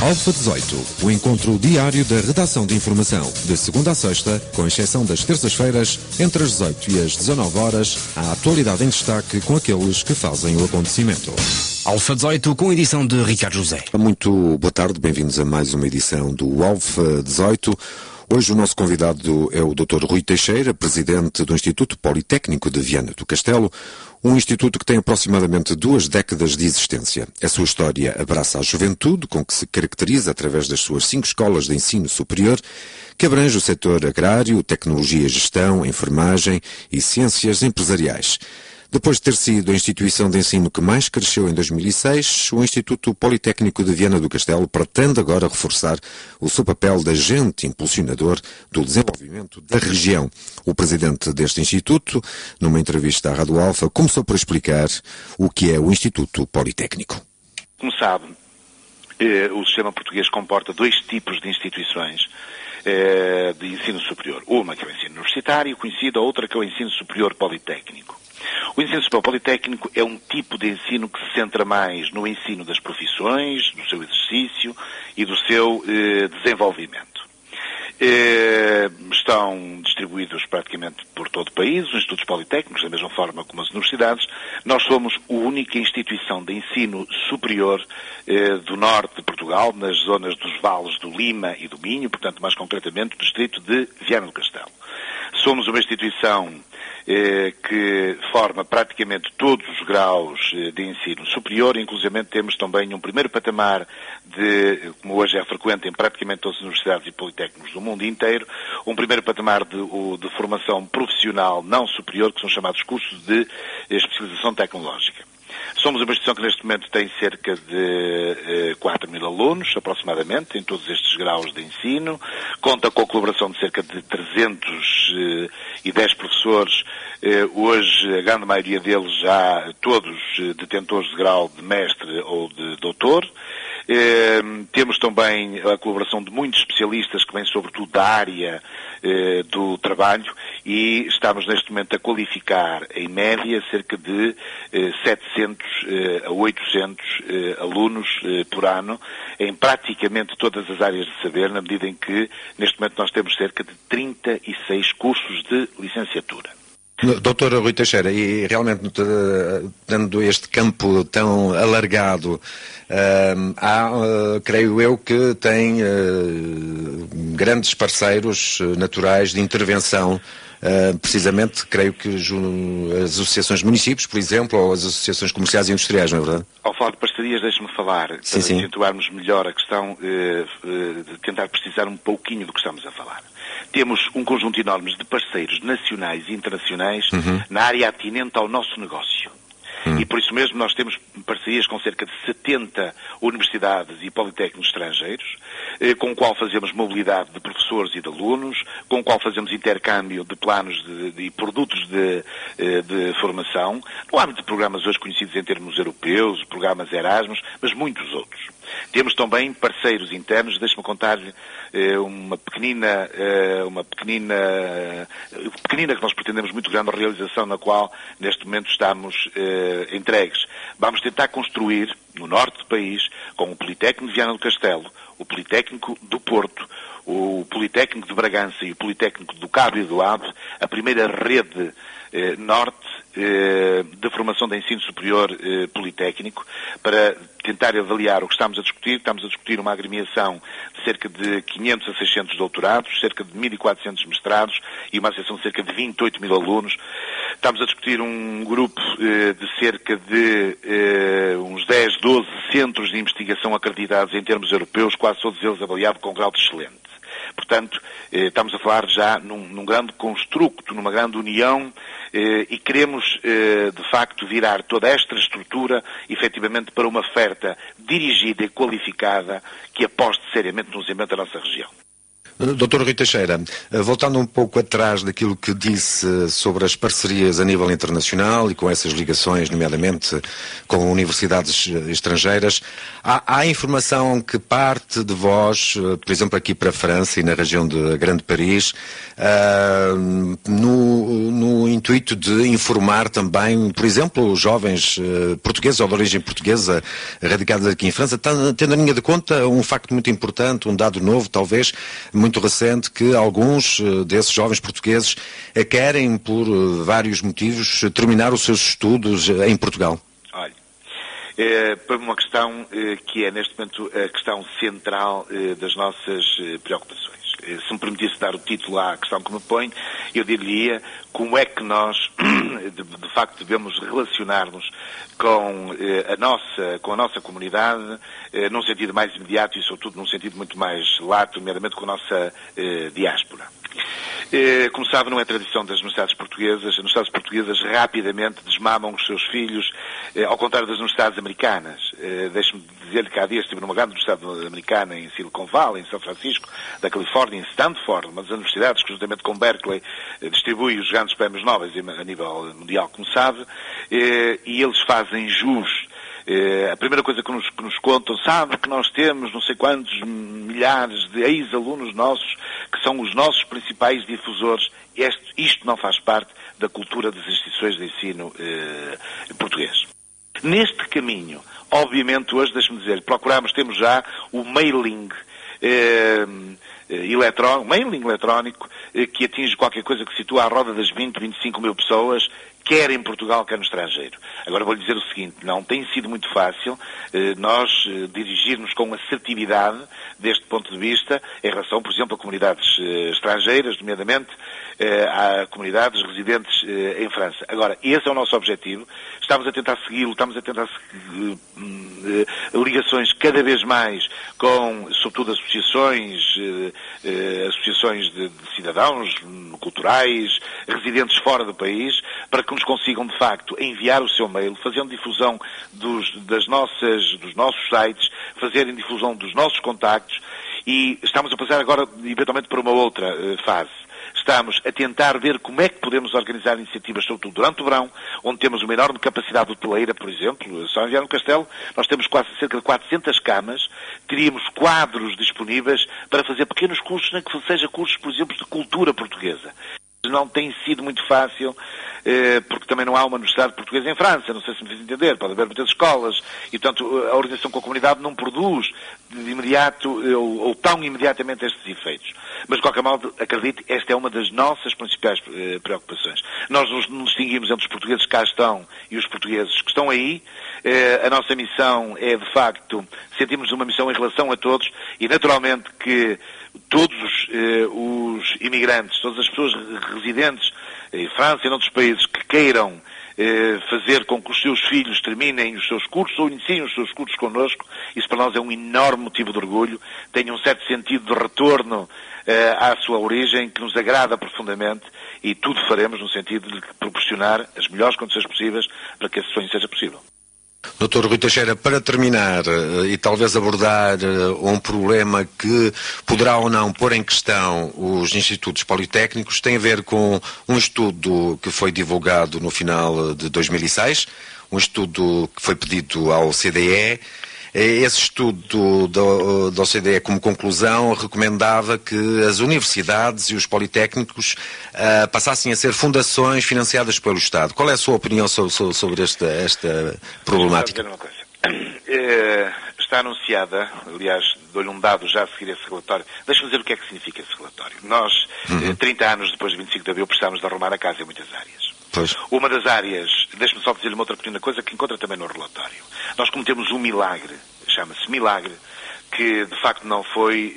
Alfa 18, o encontro diário da redação de informação, de segunda a sexta, com exceção das terças-feiras, entre as 18 e as 19 horas, a atualidade em destaque com aqueles que fazem o acontecimento. Alfa 18, com edição de Ricardo José. Muito boa tarde, bem-vindos a mais uma edição do Alfa 18. Hoje o nosso convidado é o Dr. Rui Teixeira, presidente do Instituto Politécnico de Viana do Castelo, um instituto que tem aproximadamente 2 décadas de existência. A sua história abraça a juventude, com que se caracteriza através das suas 5 escolas de ensino superior, que abrange o setor agrário, tecnologia e gestão, enfermagem e ciências empresariais. Depois de ter sido a instituição de ensino que mais cresceu em 2006, o Instituto Politécnico de Viana do Castelo pretende agora reforçar o seu papel de agente impulsionador do desenvolvimento da região. O presidente deste instituto, numa entrevista à Rádio Alfa, começou por explicar o que é o Instituto Politécnico. Como sabe, o sistema português comporta 2 tipos de instituições de ensino superior. Uma que é o ensino universitário, conhecida, a outra que é o ensino superior politécnico. O ensino superior politécnico é um tipo de ensino que se centra mais no ensino das profissões, do seu exercício e do seu desenvolvimento. Estão distribuídos praticamente por todo o país, os institutos politécnicos, da mesma forma como as universidades. Nós somos a única instituição de ensino superior do norte de Portugal, nas zonas dos vales do Lima e do Minho, portanto, mais concretamente, do distrito de Viana do Castelo. Somos uma instituição que forma praticamente todos os graus de ensino superior, inclusivamente temos também um primeiro patamar de, como hoje é frequente em praticamente todas as universidades e politécnicos do mundo inteiro, um primeiro patamar de formação profissional não superior, que são chamados cursos de especialização tecnológica. Somos uma instituição que neste momento tem cerca de 4.000 alunos, aproximadamente, em todos estes graus de ensino. Conta com a colaboração de cerca de 310 professores, hoje a grande maioria deles já todos detentores de grau de mestre ou de doutor. Temos também a colaboração de muitos especialistas que vêm sobretudo da área do trabalho e estamos neste momento a qualificar em média cerca de 700 a 800 alunos por ano em praticamente todas as áreas de saber, na medida em que neste momento nós temos cerca de 36 cursos de licenciatura. Doutor Rui Teixeira, e realmente dando este campo tão alargado, creio eu que tem grandes parceiros naturais de intervenção, precisamente, creio que as associações de municípios, por exemplo, ou as associações comerciais e industriais, não é verdade? Ao falar de parcerias, deixe-me falar, para acentuarmos melhor a questão, de tentar precisar um pouquinho do que estamos a falar. Temos um conjunto enorme de parceiros nacionais e internacionais na área atinente ao nosso negócio. E por isso mesmo nós temos parcerias com cerca de 70 universidades e politécnicos estrangeiros, com o qual fazemos mobilidade de professores e de alunos, com o qual fazemos intercâmbio de planos e produtos de formação, no âmbito de programas hoje conhecidos em termos europeus, programas Erasmus, mas muitos outros. Temos também parceiros internos, deixe-me contar-lhe uma pequenina que nós pretendemos muito grande, a realização na qual neste momento estamos entregues. Vamos tentar construir no norte do país, com o Politécnico de Viana do Castelo, o Politécnico do Porto, o Politécnico de Bragança e o Politécnico do Cabo e do Ave, a primeira rede norte de formação de ensino superior politécnico, para tentar avaliar o que estamos a discutir. Estamos a discutir uma agremiação de cerca de 500 a 600 doutorados, cerca de 1.400 mestrados e uma associação de cerca de 28.000 alunos. Estamos a discutir um grupo de cerca de uns 10, 12 centros de investigação acreditados em termos europeus, quase todos eles avaliados com grau de excelente. Portanto, estamos a falar já num grande construto, numa grande união, e queremos, de facto, virar toda esta estrutura, efetivamente, para uma oferta dirigida e qualificada que aposte seriamente no desenvolvimento da nossa região. Dr. Rui Teixeira, voltando um pouco atrás daquilo que disse sobre as parcerias a nível internacional e com essas ligações, nomeadamente com universidades estrangeiras, há informação que parte de vós, por exemplo, aqui para a França e na região de Grande Paris, no intuito de informar também, por exemplo, os jovens portugueses ou de origem portuguesa radicados aqui em França, tendo em linha de conta um facto muito importante, um dado novo, talvez, muito recente, que alguns desses jovens portugueses querem, por vários motivos, terminar os seus estudos em Portugal. Olha, para uma questão que é, neste momento, a questão central das nossas preocupações. Se me permitisse dar o título à questão que me põe, eu diria como é que nós, de facto, devemos relacionar-nos com a nossa comunidade, num sentido mais imediato e, sobretudo, num sentido muito mais lato, nomeadamente com a nossa diáspora. Como sabe, não é tradição das universidades portuguesas. As universidades portuguesas rapidamente desmamam os seus filhos, ao contrário das universidades americanas. Deixe-me dizer-lhe que há dias estive numa grande universidade americana em Silicon Valley, em São Francisco, da Califórnia, em Stanford, uma das universidades que, juntamente com Berkeley, distribui os grandes prémios Nobel a nível mundial, como sabe, e eles fazem jus. A primeira coisa que nos contam, sabe que nós temos não sei quantos milhares de ex-alunos nossos que são os nossos principais difusores. Isto não faz parte da cultura das instituições de ensino português. Neste caminho, obviamente hoje, deixe-me dizer, temos já o mailing eletrónico que atinge qualquer coisa que situa à roda das 20, 25 mil pessoas, quer em Portugal, quer no estrangeiro. Agora vou-lhe dizer o seguinte, não tem sido muito fácil nós dirigirmos com assertividade deste ponto de vista em relação, por exemplo, a comunidades estrangeiras, nomeadamente a comunidades residentes em França. Agora, esse é o nosso objetivo. Estamos a tentar segui-lo, estamos a tentar ligações cada vez mais com, sobretudo, associações de cidadãos culturais, residentes fora do país, para que nos consigam, de facto, enviar o seu mail, fazendo difusão dos nossos sites, fazerem difusão dos nossos contactos, e estamos a passar agora, eventualmente, para uma outra fase. Estamos a tentar ver como é que podemos organizar iniciativas, sobretudo durante o verão, onde temos uma enorme capacidade hoteleira, por exemplo. Só em Viana do Castelo nós temos cerca de 400 camas, teríamos quadros disponíveis para fazer pequenos cursos, nem que seja cursos, por exemplo, de cultura portuguesa. Não tem sido muito fácil, porque também não há uma universidade portuguesa em França, não sei se me fiz entender, pode haver muitas escolas, e portanto a organização com a comunidade não produz de imediato ou tão imediatamente estes efeitos. Mas de qualquer modo, acredite, esta é uma das nossas principais preocupações. Nós nos distinguimos entre os portugueses que cá estão e os portugueses que estão aí. A nossa missão é, de facto, sentimos uma missão em relação a todos, e naturalmente que todos os imigrantes, todas as pessoas residentes em França e em outros países que queiram fazer com que os seus filhos terminem os seus cursos ou iniciem os seus cursos connosco, isso para nós é um enorme motivo de orgulho, tem um certo sentido de retorno à sua origem que nos agrada profundamente, e tudo faremos no sentido de proporcionar as melhores condições possíveis para que esse sonho seja possível. Dr. Rui Teixeira, para terminar e talvez abordar um problema que poderá ou não pôr em questão os institutos politécnicos, tem a ver com um estudo que foi divulgado no final de 2006, um estudo que foi pedido ao CDE. Esse estudo da OCDE, como conclusão, recomendava que as universidades e os politécnicos passassem a ser fundações financiadas pelo Estado. Qual é a sua opinião sobre esta problemática? Vou dizer uma coisa. Está anunciada, aliás, dou-lhe um dado já a seguir esse relatório. Deixa-me dizer o que é que significa esse relatório. Nós, 30 anos depois de 25 de abril, precisamos de arrumar a casa em muitas áreas. Pois. Uma das áreas, deixe-me só dizer-lhe uma outra pequena coisa que encontra também no relatório. Nós cometemos um milagre, chama-se milagre, que de facto não foi...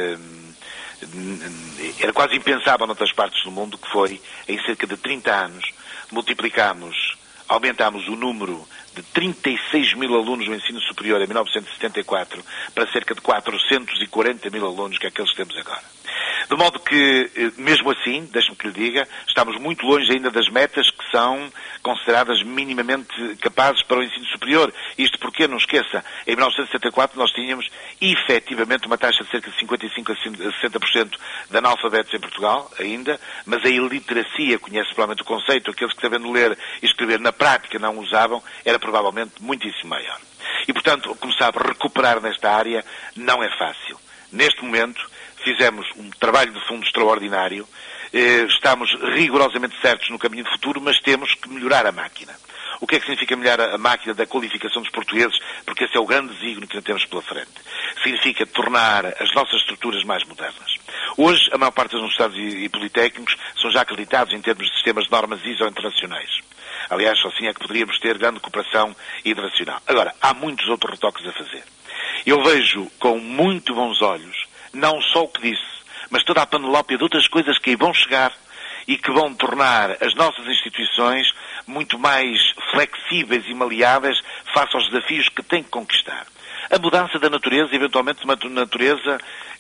era quase impensável noutras partes do mundo, que foi, em cerca de 30 anos, aumentámos o número de 36 mil alunos no ensino superior em 1974 para cerca de 440 mil alunos, que é aqueles que temos agora. De modo que, mesmo assim, deixe-me que lhe diga, estamos muito longe ainda das metas que são consideradas minimamente capazes para o ensino superior. Isto porque, não esqueça, em 1974 nós tínhamos efetivamente uma taxa de cerca de 55% a 60% de analfabetos em Portugal, ainda, mas a iliteracia, conhece provavelmente o conceito, aqueles que sabendo ler e escrever na prática não usavam, era provavelmente muitíssimo maior. E, portanto, como sabe, recuperar nesta área não é fácil. Neste momento, fizemos um trabalho de fundo extraordinário, estamos rigorosamente certos no caminho do futuro, mas temos que melhorar a máquina. O que é que significa melhorar a máquina da qualificação dos portugueses? Porque esse é o grande desígnio que temos pela frente. Significa tornar as nossas estruturas mais modernas. Hoje, a maior parte dos universidades e politécnicos são já acreditados em termos de sistemas de normas ISO internacionais. Aliás, só assim é que poderíamos ter grande cooperação internacional. Agora, há muitos outros retoques a fazer. Eu vejo com muito bons olhos não só o que disse, mas toda a panelópia de outras coisas que aí vão chegar e que vão tornar as nossas instituições muito mais flexíveis e maleáveis face aos desafios que têm que conquistar. A mudança da natureza, eventualmente de uma natureza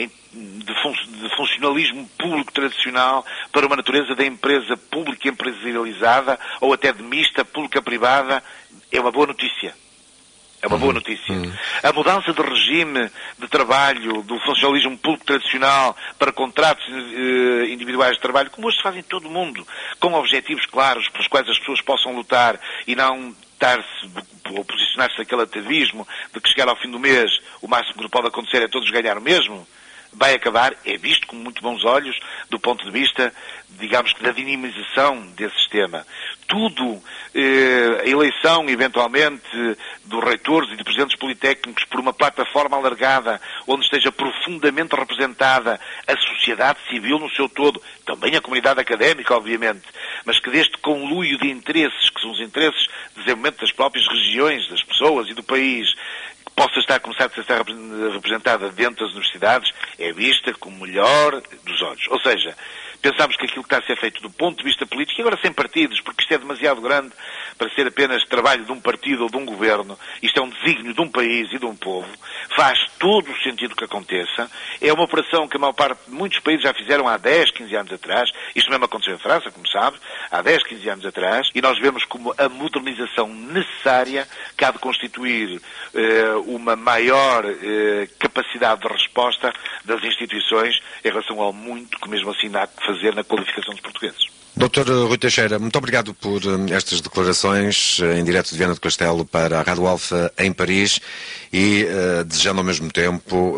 de funcionalismo público tradicional para uma natureza da empresa pública empresarializada ou até de mista pública-privada, é uma boa notícia. É uma boa notícia. A mudança de regime de trabalho, do funcionalismo público tradicional para contratos individuais de trabalho, como hoje se faz em todo o mundo, com objetivos claros pelos quais as pessoas possam lutar e não estar-se ou posicionar-se naquele atavismo de que chegar ao fim do mês o máximo que pode acontecer é todos ganhar o mesmo, vai acabar, é visto com muito bons olhos do ponto de vista, digamos que da dinamização desse sistema. Tudo, a eleição, eventualmente, dos reitores e de presidentes politécnicos por uma plataforma alargada, onde esteja profundamente representada a sociedade civil no seu todo, também a comunidade académica, obviamente, mas que deste conluio de interesses, que são os interesses de desenvolvimento das próprias regiões, das pessoas e do país, possa começar a ser representada dentro das universidades, é vista com o melhor dos olhos. Ou seja, pensamos que aquilo que está a ser feito do ponto de vista político, e agora sem partidos, porque isto é demasiado grande para ser apenas trabalho de um partido ou de um governo, isto é um desígnio de um país e de um povo, faz todo o sentido que aconteça, é uma operação que a maior parte de muitos países já fizeram há 10, 15 anos atrás, isto mesmo aconteceu em França, como sabe, há 10, 15 anos atrás, e nós vemos como a modernização necessária que há de constituir uma maior capacidade de resposta das instituições em relação ao muito que mesmo assim há que fazer na qualificação dos portugueses. Dr. Rui Teixeira, muito obrigado por estas declarações em direto de Viana do Castelo para a Rádio Alfa em Paris e desejando ao mesmo tempo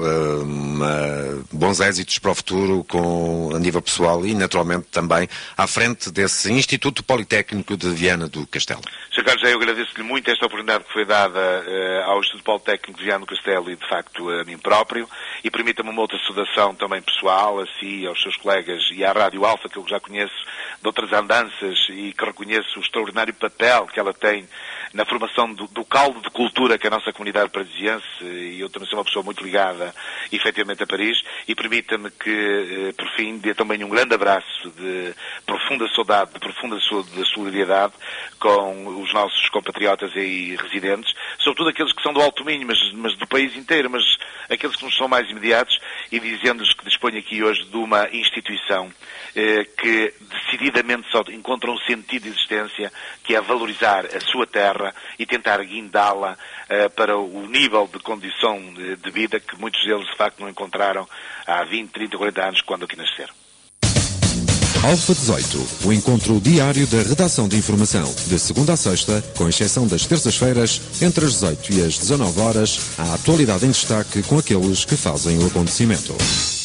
bons êxitos para o futuro a nível pessoal e naturalmente também à frente desse Instituto Politécnico de Viana do Castelo. Sr. Carlos, eu agradeço-lhe muito esta oportunidade que foi dada ao Instituto Politécnico de Viana do Castelo e de facto a mim próprio, e permita-me uma outra saudação também pessoal a si, aos seus colegas e à Rádio Alfa, que eu já conheço de outras andanças e que reconheço o extraordinário papel que ela tem na formação do caldo de cultura que a nossa comunidade parisiense, e eu também sou uma pessoa muito ligada efetivamente a Paris, e permita-me que, por fim, dê também um grande abraço de profunda saudade, de profunda solidariedade com os nossos compatriotas aí residentes, sobretudo aqueles que são do Alto Minho, mas do país inteiro, mas aqueles que nos são mais imediatos, e dizendo-lhes que disponho aqui hoje de uma instituição que decididamente só encontra um sentido de existência, que é valorizar a sua terra e tentar guindá-la para o nível de condição de vida que muitos deles de facto não encontraram há 20, 30, 40 anos quando aqui nasceram. Alfa 18, o encontro diário da redação de informação, de segunda a sexta, com exceção das terças-feiras, entre as 18 e as 19 horas, a atualidade em destaque com aqueles que fazem o acontecimento.